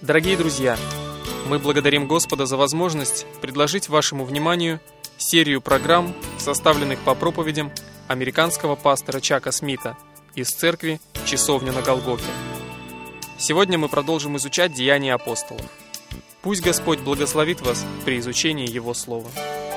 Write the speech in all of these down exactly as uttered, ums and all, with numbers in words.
Дорогие друзья, мы благодарим Господа за возможность предложить вашему вниманию серию программ, составленных по проповедям американского пастора Чака Смита из церкви «Часовня на Голгофе». Сегодня мы продолжим изучать Деяния апостолов. Пусть Господь благословит вас при изучении Его Слова.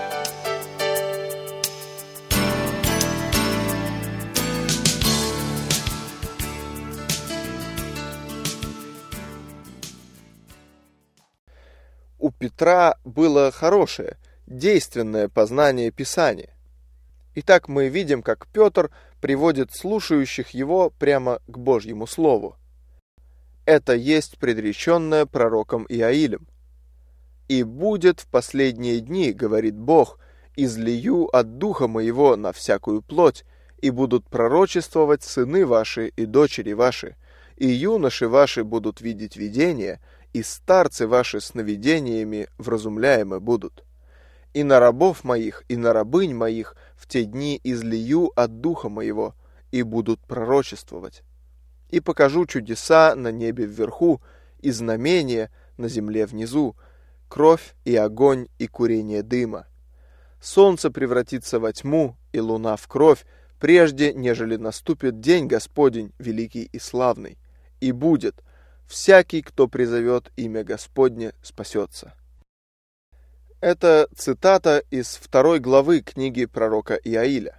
У Петра было хорошее, действенное познание Писания. Итак, мы видим, как Петр приводит слушающих его прямо к Божьему Слову. Это есть предреченное пророком Иоилем. «И будет в последние дни, говорит Бог, излию от Духа Моего на всякую плоть, и будут пророчествовать сыны ваши и дочери ваши, и юноши ваши будут видеть видения, и старцы ваши сновидениями вразумляемы будут. И на рабов моих, и на рабынь моих в те дни излию от Духа Моего, и будут пророчествовать. И покажу чудеса на небе вверху, и знамения на земле внизу, кровь и огонь и курение дыма. Солнце превратится во тьму, и луна в кровь, прежде, нежели наступит день Господень, великий и славный. И будет: всякий, кто призовет имя Господне, спасется». Это цитата из второй главы книги пророка Иоиля.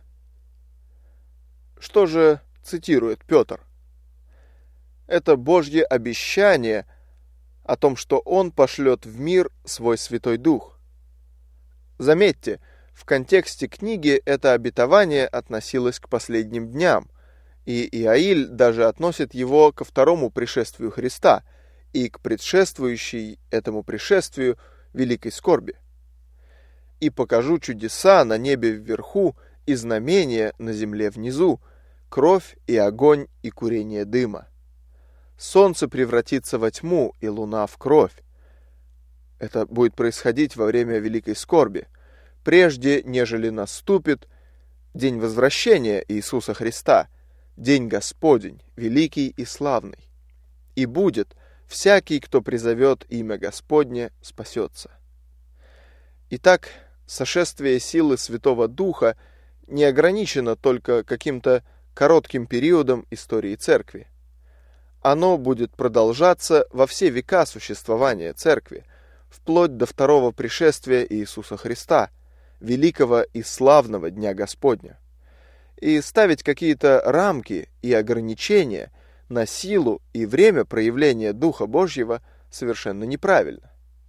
Что же цитирует Петр? Это Божье обещание о том, что Он пошлет в мир свой Святой Дух. Заметьте, в контексте книги это обетование относилось к последним дням, и Иоиль даже относит его ко второму пришествию Христа и к предшествующей этому пришествию великой скорби. «И покажу чудеса на небе вверху и знамения на земле внизу, кровь и огонь и курение дыма. Солнце превратится во тьму, и луна в кровь». Это будет происходить во время великой скорби, прежде, нежели наступит день возвращения Иисуса Христа, день Господень, великий и славный. И будет: всякий, кто призовет имя Господне, спасется. Итак, сошествие силы Святого Духа не ограничено только каким-то коротким периодом истории Церкви. Оно будет продолжаться во все века существования Церкви, вплоть до второго пришествия Иисуса Христа, великого и славного Дня Господня. И ставить какие-то рамки и ограничения на силу и время проявления Духа Божьего совершенно неправильно.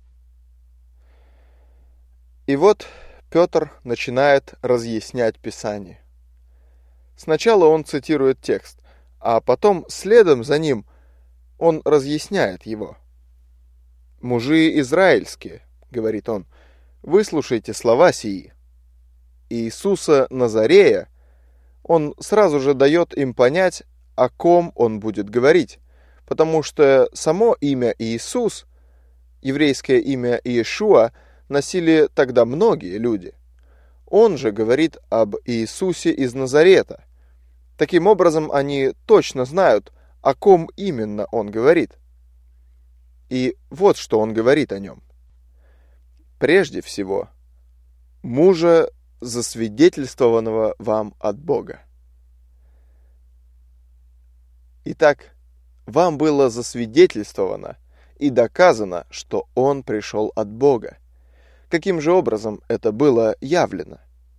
И вот Петр начинает разъяснять Писание. Сначала он цитирует текст, а потом следом за ним он разъясняет его. «Мужи израильские, — говорит он, — выслушайте слова сии. Иисуса Назарея». Он сразу же дает им понять, о ком он будет говорить, потому что само имя Иисус, еврейское имя Иешуа, носили тогда многие люди. Он же говорит об Иисусе из Назарета. Таким образом, они точно знают, о ком именно он говорит. И вот что он говорит о нем. «Прежде всего, мужа, засвидетельствованного вам от Бога». Итак, вам было засвидетельствовано и доказано, что он пришел от Бога. Каким же образом это было явлено?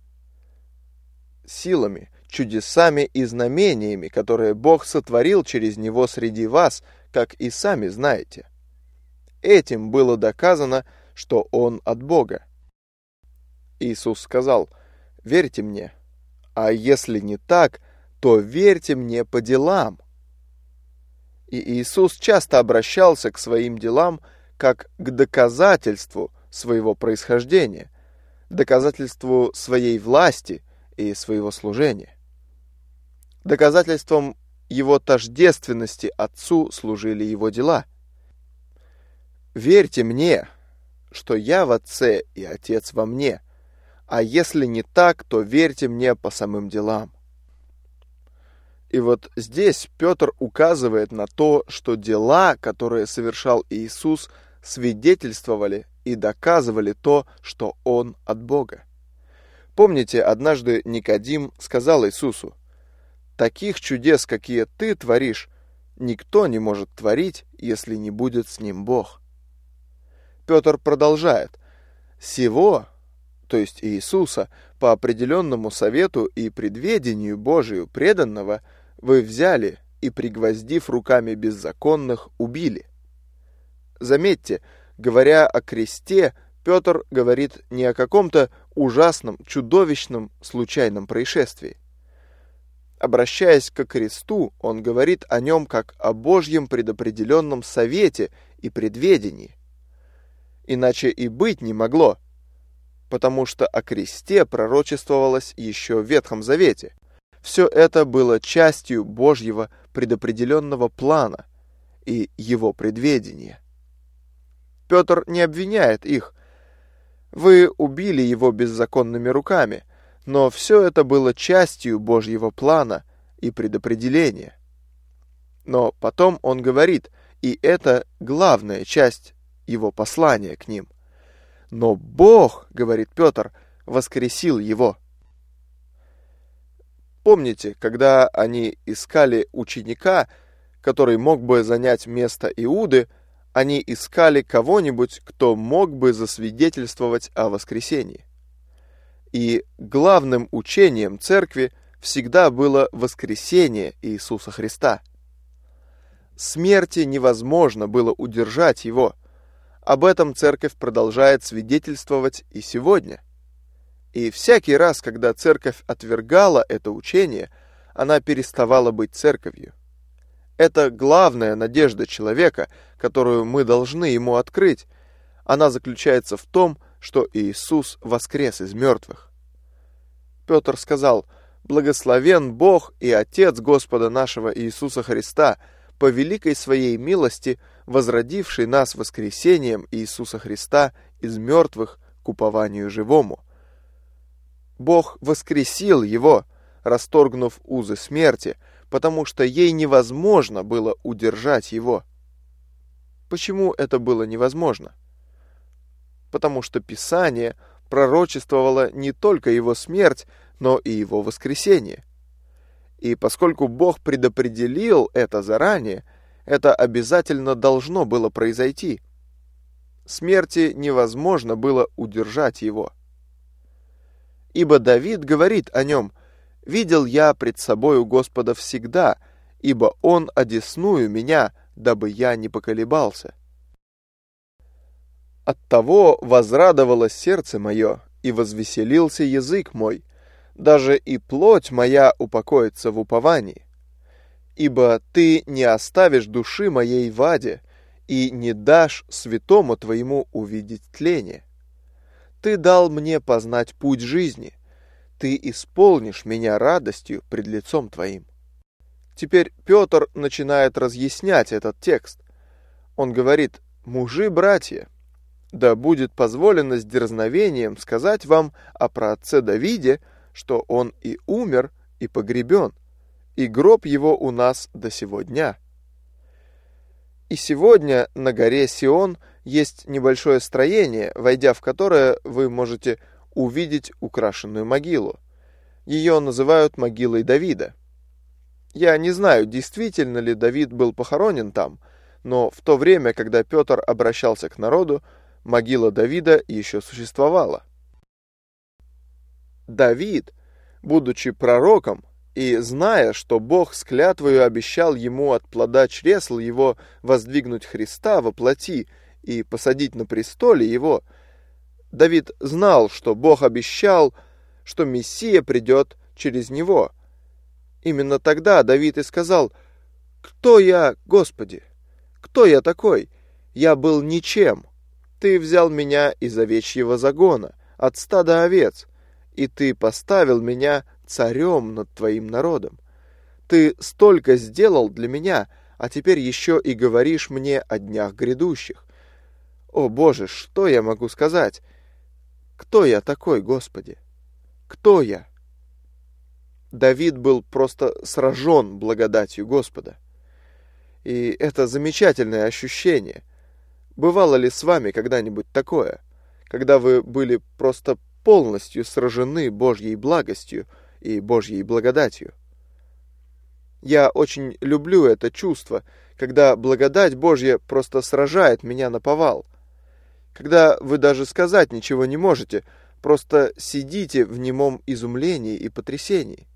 Силами, чудесами и знамениями, которые Бог сотворил через него среди вас, как и сами знаете. Этим было доказано, что он от Бога. Иисус сказал: «Верьте мне, а если не так, то верьте мне по делам». И Иисус часто обращался к своим делам как к доказательству своего происхождения, доказательству своей власти и своего служения. Доказательством его тождественности Отцу служили его дела. «Верьте мне, что я в Отце и Отец во мне, а если не так, то верьте мне по самым делам». И вот здесь Петр указывает на то, что дела, которые совершал Иисус, свидетельствовали и доказывали то, что Он от Бога. Помните, однажды Никодим сказал Иисусу: «Таких чудес, какие ты творишь, никто не может творить, если не будет с ним Бог». Петр продолжает: «Сего, то есть Иисуса, по определенному совету и предведению Божию преданного, вы взяли и, пригвоздив руками беззаконных, убили». Заметьте, говоря о кресте, Петр говорит не о каком-то ужасном, чудовищном, случайном происшествии. Обращаясь к кресту, он говорит о нем как о Божьем предопределенном совете и предведении. Иначе и быть не могло, потому что о кресте пророчествовалось еще в Ветхом Завете. Все это было частью Божьего предопределенного плана и его предведения. Петр не обвиняет их. Вы убили его беззаконными руками, но все это было частью Божьего плана и предопределения. Но потом он говорит, и это главная часть его послания к ним: «Но Бог, — говорит Петр, — воскресил его». Помните, когда они искали ученика, который мог бы занять место Иуды, они искали кого-нибудь, кто мог бы засвидетельствовать о воскресении. И главным учением церкви всегда было воскресение Иисуса Христа. Смерти невозможно было удержать его. Об этом церковь продолжает свидетельствовать и сегодня. И всякий раз, когда церковь отвергала это учение, она переставала быть церковью. Это главная надежда человека, которую мы должны ему открыть. Она заключается в том, что Иисус воскрес из мертвых. Петр сказал: «Благословен Бог и Отец Господа нашего Иисуса Христа, по великой своей милости, возродивший нас воскресением Иисуса Христа из мертвых к упованию живому». Бог воскресил его, расторгнув узы смерти, потому что ей невозможно было удержать его. Почему это было невозможно? Потому что Писание пророчествовало не только его смерть, но и его воскресение. И поскольку Бог предопределил это заранее, это обязательно должно было произойти. Смерти невозможно было удержать его. Ибо Давид говорит о нем: «Видел я пред собою Господа всегда, ибо Он одесную меня, дабы я не поколебался». Оттого возрадовалось сердце мое, и возвеселился язык мой, даже и плоть моя упокоится в уповании. Ибо Ты не оставишь души моей в аде, и не дашь святому Твоему увидеть тление. Ты дал мне познать путь жизни, Ты исполнишь меня радостью пред лицом Твоим. Теперь Петр начинает разъяснять этот текст. Он говорит: «Мужи-братья, да будет позволено с дерзновением сказать вам о праотце Давиде, что он и умер, и погребен, и гроб его у нас до сего дня. И сегодня на горе Сион есть небольшое строение, войдя в которое вы можете увидеть украшенную могилу. Ее называют могилой Давида. Я не знаю, действительно ли Давид был похоронен там, но в то время, когда Петр обращался к народу, могила Давида еще существовала. Давид, будучи пророком и зная, что Бог с клятвою обещал ему от плода чресл его воздвигнуть Христа во плоти и посадить на престоле его, Давид знал, что Бог обещал, что Мессия придет через него. Именно тогда Давид и сказал: «Кто я, Господи? Кто я такой? Я был ничем. Ты взял меня из овечьего загона, от стада овец, и Ты поставил меня царем над Твоим народом. Ты столько сделал для меня, а теперь еще и говоришь мне о днях грядущих. О Боже, что я могу сказать? Кто я такой, Господи? Кто я?» Давид был просто сражен благодатью Господа. И это замечательное ощущение. Бывало ли с вами когда-нибудь такое, когда вы были просто полностью сражены Божьей благостью и Божьей благодатью? Я очень люблю это чувство, когда благодать Божья просто сражает меня наповал. Когда вы даже сказать ничего не можете, просто сидите в немом изумлении и потрясении.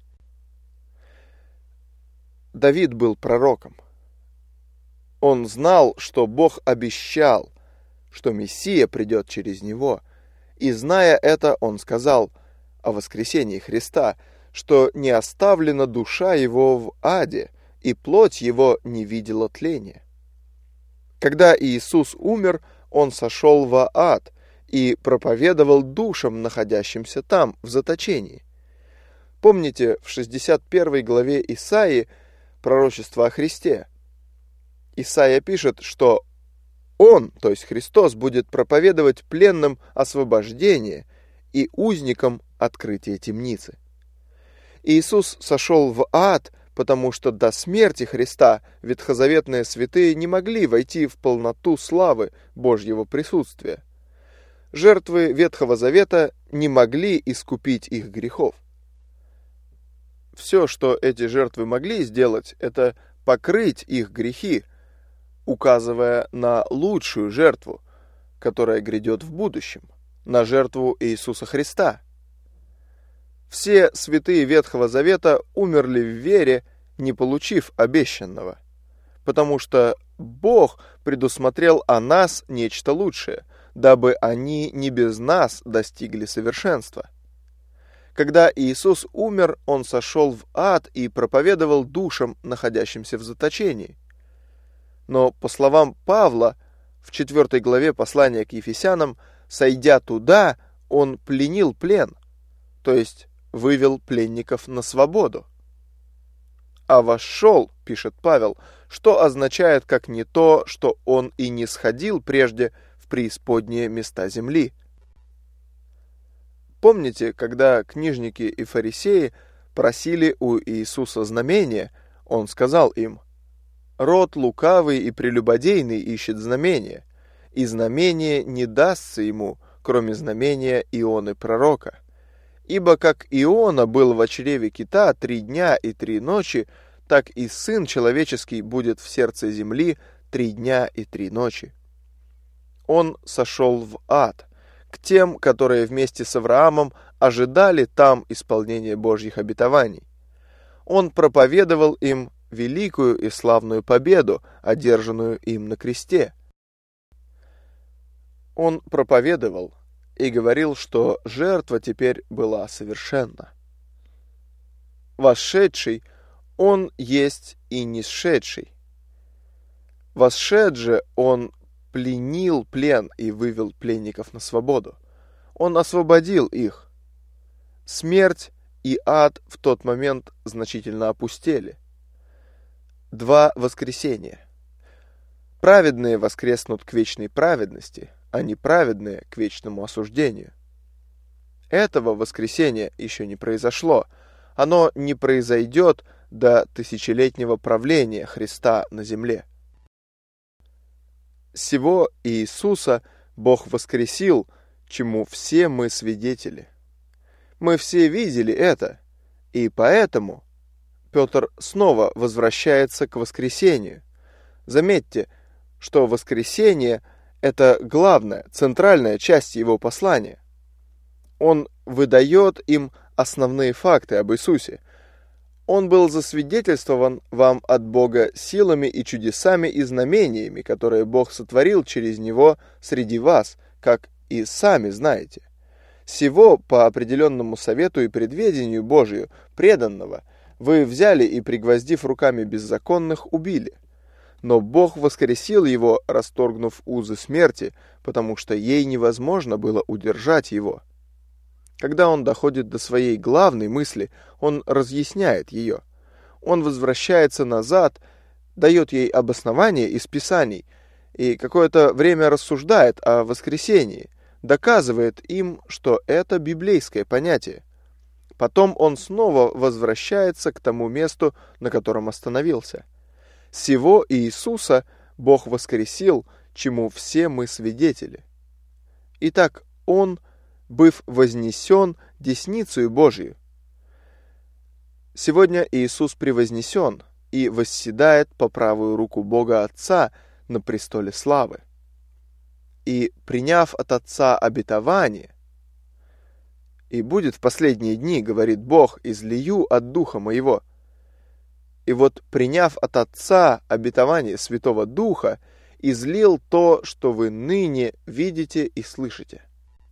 Давид был пророком. Он знал, что Бог обещал, что Мессия придет через него, и, зная это, он сказал о воскресении Христа, что не оставлена душа его в аде, и плоть его не видела тления. Когда Иисус умер, он сошел в ад и проповедовал душам, находящимся там, в заточении. Помните в шестьдесят первой главе Исаии пророчество о Христе? Исаия пишет, что Он, то есть Христос, будет проповедовать пленным освобождение и узникам открытие темницы. Иисус сошел в ад, потому что до смерти Христа ветхозаветные святые не могли войти в полноту славы Божьего присутствия. Жертвы Ветхого Завета не могли искупить их грехов. Все, что эти жертвы могли сделать, это покрыть их грехи, указывая на лучшую жертву, которая грядет в будущем, на жертву Иисуса Христа. Все святые Ветхого Завета умерли в вере, не получив обещанного, потому что Бог предусмотрел о нас нечто лучшее, дабы они не без нас достигли совершенства. Когда Иисус умер, Он сошел в ад и проповедовал душам, находящимся в заточении. Но, по словам Павла, в четвертой главе послания к Ефесянам, сойдя туда, Он пленил плен, то есть вывел пленников на свободу. А вошел, пишет Павел, что означает как не то, что Он и не сходил прежде в преисподние места земли. Помните, когда книжники и фарисеи просили у Иисуса знамения, Он сказал им: «Род лукавый и прелюбодейный ищет знамения, и знамение не дастся ему, кроме знамения Ионы пророка. Ибо как Иона был в чреве кита три дня и три ночи, так и Сын Человеческий будет в сердце земли три дня и три ночи». Он сошел в ад, к тем, которые вместе с Авраамом ожидали там исполнения Божьих обетований. Он проповедовал им великую и славную победу, одержанную им на кресте. Он проповедовал и говорил, что жертва теперь была совершенна. Восшедший, Он есть и нисшедший. Восшед же Он пленил плен и вывел пленников на свободу. Он освободил их. Смерть и ад в тот момент значительно опустели. Два воскресения. Праведные воскреснут к вечной праведности, а неправедные к вечному осуждению. Этого воскресения еще не произошло. Оно не произойдет до тысячелетнего правления Христа на земле. Сего Иисуса Бог воскресил, чему все мы свидетели. Мы все видели это, и поэтому Петр снова возвращается к воскресению. Заметьте, что воскресение – это главная, центральная часть его послания. Он выдает им основные факты об Иисусе. Он был засвидетельствован вам от Бога силами и чудесами и знамениями, которые Бог сотворил через Него среди вас, как и сами знаете. Сего по определенному совету и предведению Божию, преданного, вы взяли и, пригвоздив руками беззаконных, убили. Но Бог воскресил его, расторгнув узы смерти, потому что ей невозможно было удержать его. Когда он доходит до своей главной мысли, он разъясняет ее. Он возвращается назад, дает ей обоснование из Писаний и какое-то время рассуждает о воскресении, доказывает им, что это библейское понятие. Потом он снова возвращается к тому месту, на котором остановился. Сего Иисуса Бог воскресил, чему все мы свидетели. Итак, он, быв вознесен десницею Божию. Сегодня Иисус превознесен и восседает по правую руку Бога Отца на престоле славы. И, приняв от Отца обетование, «И будет в последние дни, говорит Бог, излию от Духа Моего». И вот, приняв от Отца обетование Святого Духа, излил то, что вы ныне видите и слышите.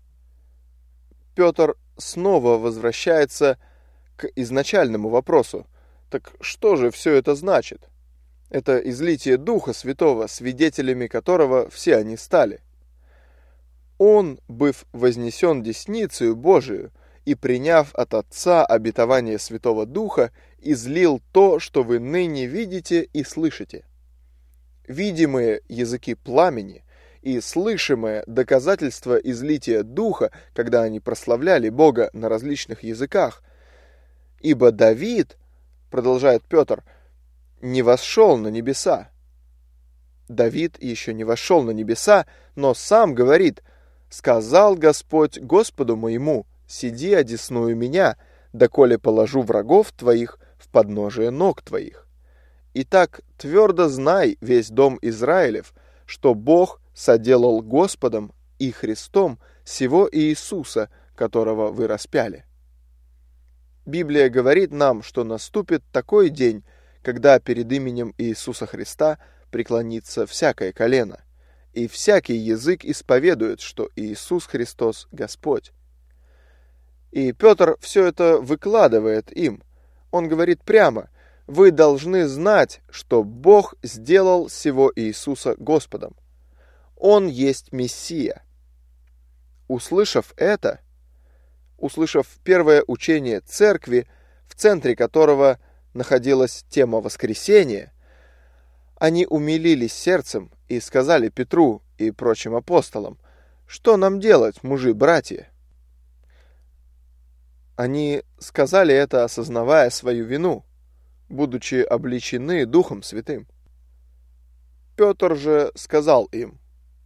Петр снова возвращается к изначальному вопросу. Так что же все это значит? Это излитие Духа Святого, свидетелями которого все они стали. Он, быв вознесен десницею Божию и приняв от Отца обетование Святого Духа, излил то, что вы ныне видите и слышите. Видимые языки пламени и слышимое доказательство излития Духа, когда они прославляли Бога на различных языках. Ибо Давид, продолжает Петр, не восшел на небеса. Давид еще не вошел на небеса, но сам говорит: «Сказал Господь Господу моему, сиди одесную меня, доколе положу врагов твоих в подножие ног твоих». Итак, твердо знай, весь дом Израилев, что Бог соделал Господом и Христом сего Иисуса, которого вы распяли. Библия говорит нам, что наступит такой день, когда перед именем Иисуса Христа преклонится всякое колено, и всякий язык исповедует, что Иисус Христос Господь. И Петр все это выкладывает им. Он говорит прямо: вы должны знать, что Бог сделал сего Иисуса Господом. Он есть Мессия. Услышав это, услышав первое учение церкви, в центре которого находилась тема воскресения, они умилились сердцем и сказали Петру и прочим апостолам: «Что нам делать, мужи-братья?» Они сказали это, осознавая свою вину, будучи обличены Духом Святым. Петр же сказал им: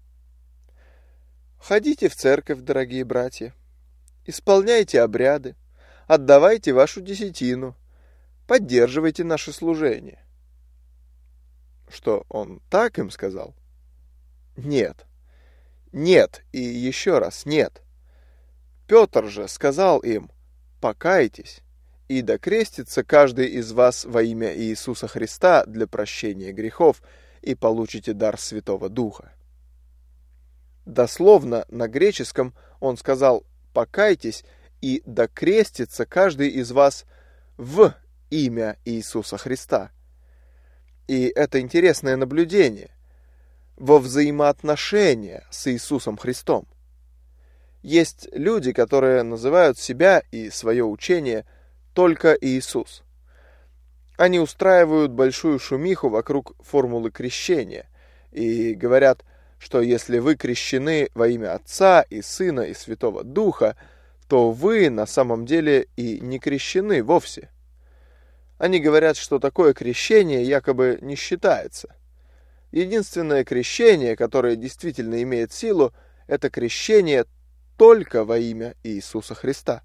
«Ходите в церковь, дорогие братья, исполняйте обряды, отдавайте вашу десятину, поддерживайте наше служение». Что, он так им сказал? Нет. Нет и еще раз нет. Петр же сказал им: «Покайтесь, и докрестится каждый из вас во имя Иисуса Христа для прощения грехов, и получите дар Святого Духа». Дословно на греческом он сказал: «Покайтесь, и докрестится каждый из вас в имя Иисуса Христа». И это интересное наблюдение во взаимоотношения с Иисусом Христом. Есть люди, которые называют себя и свое учение только Иисус. Они устраивают большую шумиху вокруг формулы крещения и говорят, что если вы крещены во имя Отца и Сына и Святого Духа, то вы на самом деле и не крещены вовсе. Они говорят, что такое крещение якобы не считается. Единственное крещение, которое действительно имеет силу, это крещение только во имя Иисуса Христа.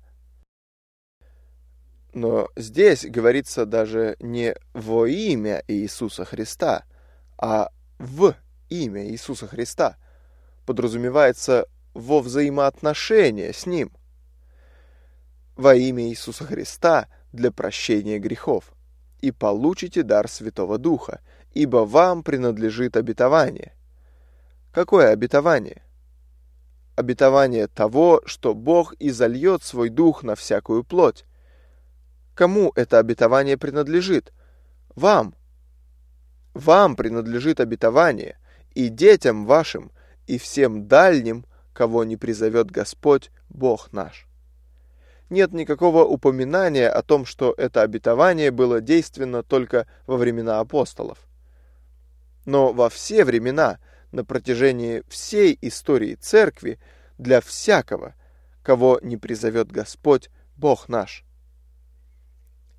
Но здесь говорится даже не во имя Иисуса Христа, а в имя Иисуса Христа. Подразумевается во взаимоотношения с Ним. Во имя Иисуса Христа для прощения грехов. И получите дар Святого Духа, ибо вам принадлежит обетование. Какое обетование? Обетование того, что Бог изольет свой Дух на всякую плоть. Кому это обетование принадлежит? Вам. Вам принадлежит обетование, и детям вашим, и всем дальним, кого не призовет Господь, Бог наш. Нет никакого упоминания о том, что это обетование было действенно только во времена апостолов. Но во все времена, на протяжении всей истории Церкви, для всякого, кого не призовет Господь, Бог наш.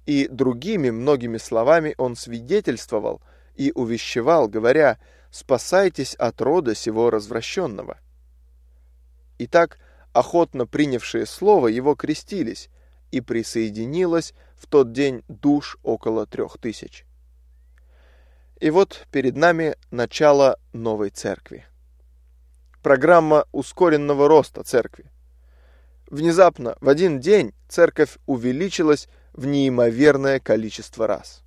И другими многими словами он свидетельствовал и увещевал, говоря: «Спасайтесь от рода сего развращенного». Итак, охотно принявшие слово его крестились, и присоединилось в тот день душ около трех тысяч. И вот перед нами начало новой церкви. Программа ускоренного роста церкви. Внезапно, в один день, церковь увеличилась в неимоверное количество раз.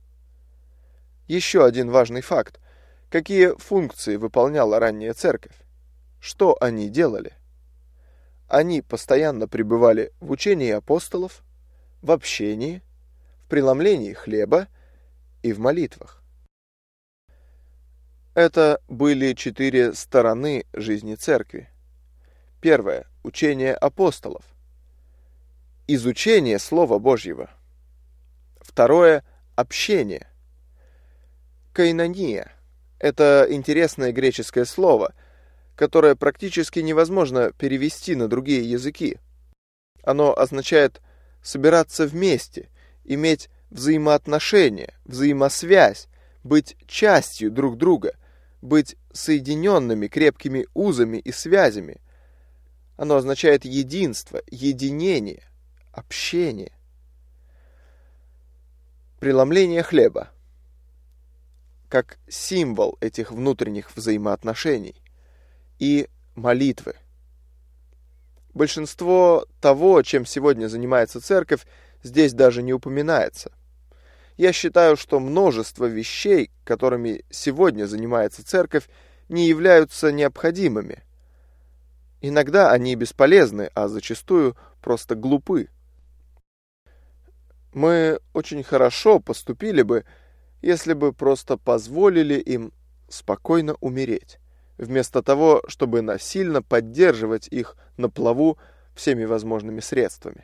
Еще один важный факт. Какие функции выполняла ранняя церковь? Что они делали? Они постоянно пребывали в учении апостолов, в общении, в преломлении хлеба и в молитвах. Это были четыре стороны жизни церкви. Первое – учение апостолов. Изучение Слова Божьего. Второе – общение. Коинония – это интересное греческое слово, которое практически невозможно перевести на другие языки. Оно означает собираться вместе, иметь взаимоотношения, взаимосвязь, быть частью друг друга, быть соединенными крепкими узами и связями. Оно означает единство, единение, общение. Преломление хлеба как символ этих внутренних взаимоотношений и молитвы. Большинство того, чем сегодня занимается церковь, здесь даже не упоминается. Я считаю, что множество вещей, которыми сегодня занимается церковь, не являются необходимыми. Иногда они бесполезны, а зачастую просто глупы. Мы очень хорошо поступили бы, если бы просто позволили им спокойно умереть, вместо того, чтобы насильно поддерживать их на плаву всеми возможными средствами.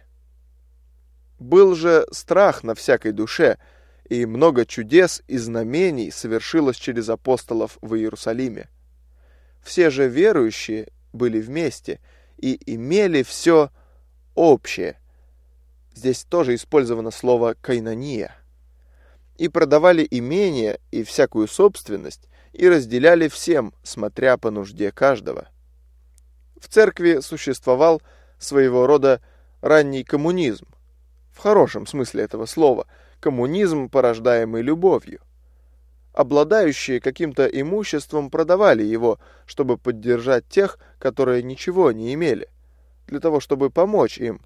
Был же страх на всякой душе, и много чудес и знамений совершилось через апостолов в Иерусалиме. Все же верующие были вместе и имели все общее. Здесь тоже использовано слово «коинония». И продавали имения и всякую собственность, и разделяли всем, смотря по нужде каждого. В церкви существовал своего рода ранний коммунизм, в хорошем смысле этого слова, коммунизм, порождаемый любовью. Обладающие каким-то имуществом продавали его, чтобы поддержать тех, которые ничего не имели, для того, чтобы помочь им.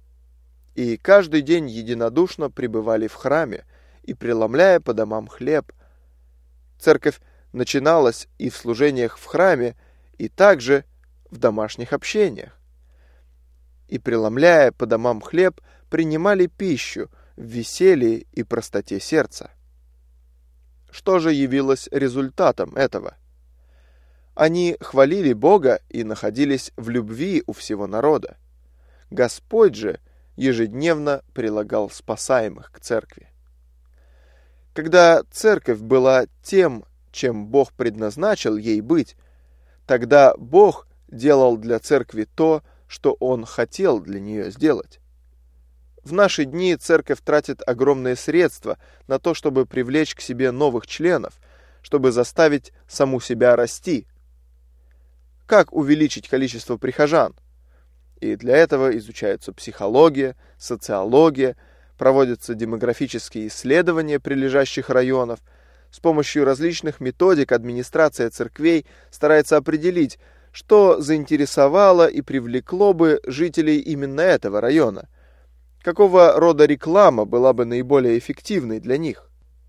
И каждый день единодушно пребывали в храме и преломляя по домам хлеб. Церковь начиналась и в служениях в храме, и также в домашних общениях. И преломляя по домам хлеб, принимали пищу в веселье и простоте сердца. Что же явилось результатом этого? Они хвалили Бога и находились в любви у всего народа. Господь же ежедневно прилагал спасаемых к церкви. Когда церковь была тем, чем Бог предназначил ей быть, тогда Бог делал для церкви то, что Он хотел для нее сделать. В наши дни церковь тратит огромные средства на то, чтобы привлечь к себе новых членов, чтобы заставить саму себя расти. Как увеличить количество прихожан? И для этого изучаются психология, социология, проводятся демографические исследования прилежащих районов. С помощью различных методик администрация церквей старается определить, что заинтересовало и привлекло бы жителей именно этого района. Какого рода реклама была бы наиболее эффективной для них?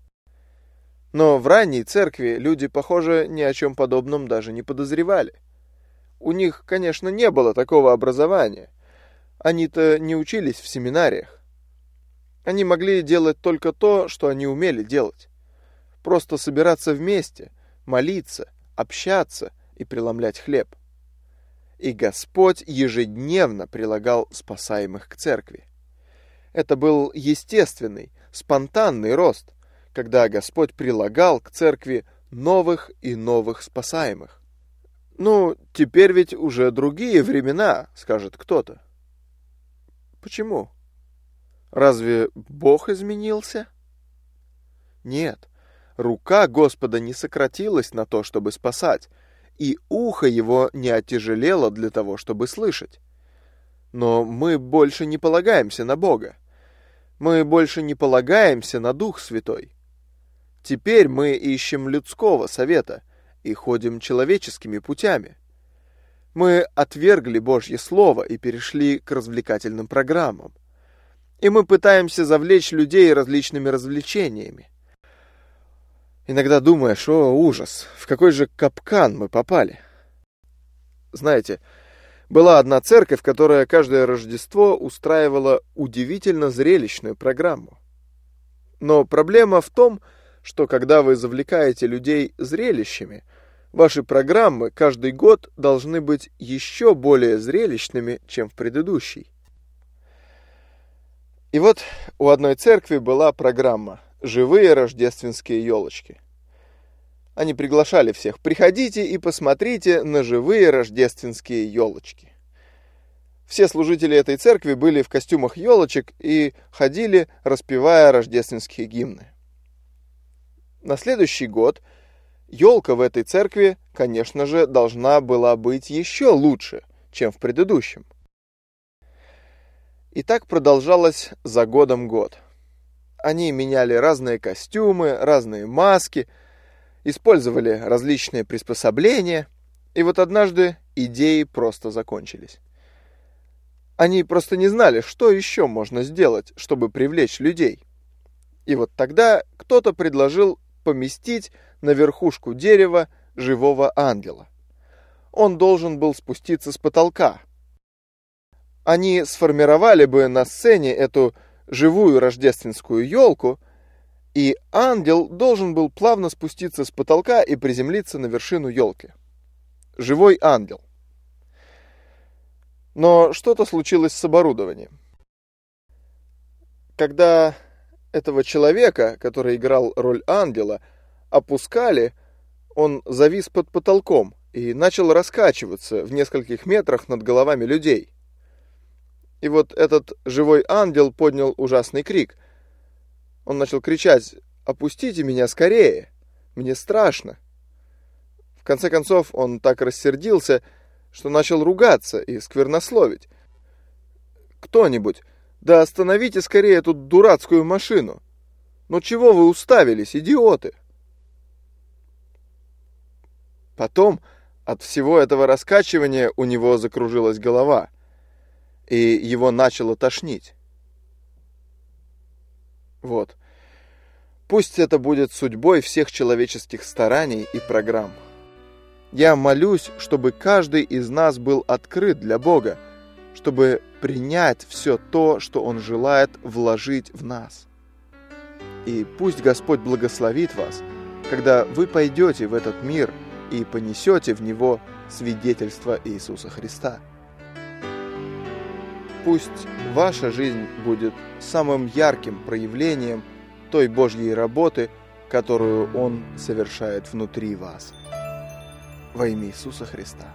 Но в ранней церкви люди, похоже, ни о чем подобном даже не подозревали. У них, конечно, не было такого образования. Они-то не учились в семинариях. Они могли делать только то, что они умели делать. Просто собираться вместе, молиться, общаться и преломлять хлеб. И Господь ежедневно прилагал спасаемых к церкви. Это был естественный, спонтанный рост, когда Господь прилагал к церкви новых и новых спасаемых. «Ну, теперь ведь уже другие времена», — скажет кто-то. Почему? Разве Бог изменился? Нет, рука Господа не сократилась на то, чтобы спасать, и ухо его не оттяжелело для того, чтобы слышать. Но мы больше не полагаемся на Бога. Мы больше не полагаемся на Дух Святой. Теперь мы ищем людского совета и ходим человеческими путями. Мы отвергли Божье Слово и перешли к развлекательным программам. И мы пытаемся завлечь людей различными развлечениями. Иногда думаешь: о, ужас, в какой же капкан мы попали. Знаете, была одна церковь, которая каждое Рождество устраивала удивительно зрелищную программу. Но проблема в том, что когда вы завлекаете людей зрелищами, ваши программы каждый год должны быть еще более зрелищными, чем в предыдущий. И вот у одной церкви была программа «Живые рождественские елочки». Они приглашали всех: приходите и посмотрите на живые рождественские елочки. Все служители этой церкви были в костюмах елочек и ходили, распевая рождественские гимны. На следующий год елка в этой церкви, конечно же, должна была быть еще лучше, чем в предыдущем. И так продолжалось за годом год. Они меняли разные костюмы, разные маски, использовали различные приспособления, и вот однажды идеи просто закончились. Они просто не знали, что еще можно сделать, чтобы привлечь людей. И вот тогда кто-то предложил поместить на верхушку дерева живого ангела. Он должен был спуститься с потолка. Они сформировали бы на сцене эту живую рождественскую елку, и ангел должен был плавно спуститься с потолка и приземлиться на вершину елки. Живой ангел. Но что-то случилось с оборудованием. Когда этого человека, который играл роль ангела, опускали, он завис под потолком и начал раскачиваться в нескольких метрах над головами людей. И вот этот живой ангел поднял ужасный крик. Он начал кричать: «Опустите меня скорее! Мне страшно!» В конце концов, он так рассердился, что начал ругаться и сквернословить. «Кто-нибудь, да остановите скорее эту дурацкую машину! Ну чего вы уставились, идиоты?» Потом от всего этого раскачивания у него закружилась голова, и его начало тошнить. Вот. Пусть это будет судьбой всех человеческих стараний и программ. Я молюсь, чтобы каждый из нас был открыт для Бога, чтобы принять все то, что Он желает вложить в нас. И пусть Господь благословит вас, когда вы пойдете в этот мир и понесете в него свидетельство Иисуса Христа. Пусть ваша жизнь будет самым ярким проявлением той Божьей работы, которую Он совершает внутри вас. Во имя Иисуса Христа.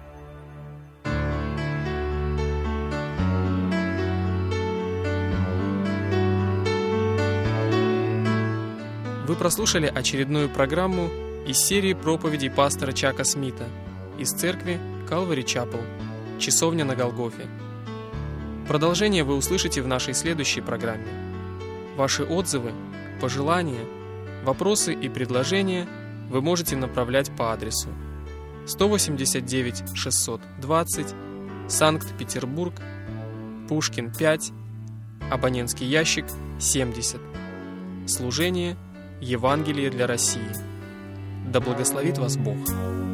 Вы прослушали очередную программу из серии проповедей пастора Чака Смита из церкви Calvary Chapel, Часовня на Голгофе. Продолжение вы услышите в нашей следующей программе. Ваши отзывы, пожелания, вопросы и предложения вы можете направлять по адресу сто восемьдесят девять шестьсот двадцать, Санкт-Петербург, Пушкин пять, абонентский ящик семьдесят. Служение Евангелие для России. Да благословит вас Бог!